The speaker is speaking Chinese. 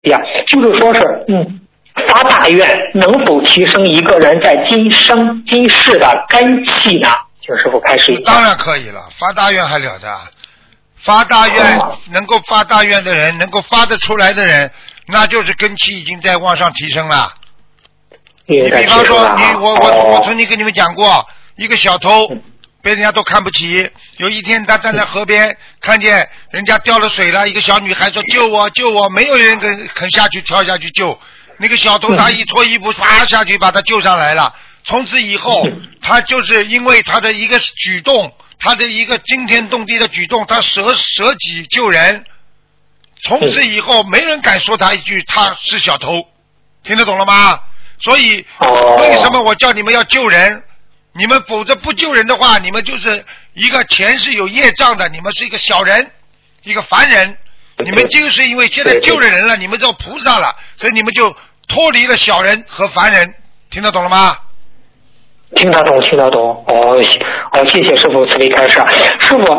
呀，就是说是发大愿能否提升一个人在今生今世的根气呢？请师傅开始一下。 当然可以了，发大愿还了得？发大愿能够发大愿的人，能够发得出来的人，那就是根气已经在往上提升了。你比方说，我曾经跟你们讲过，一个小偷被人家都看不起，有一天他站在河边，看见人家掉了水了，一个小女孩说救我救我，没有人肯下去跳下去救，那个小偷他一脱衣服啪下去把他救上来了。从此以后，他就是因为他的一个举动，他的一个惊天动地的举动，他舍己救人，从此以后没人敢说他一句他是小偷，听得懂了吗？所以为什么我叫你们要救人？你们否则不救人的话，你们就是一个前世有业障的，你们是一个小人，一个凡人。你们就是因为现在救了人了，你们做菩萨了，所以你们就脱离了小人和凡人，听得懂了吗？ 听得懂。谢谢师傅慈悲开示。师傅，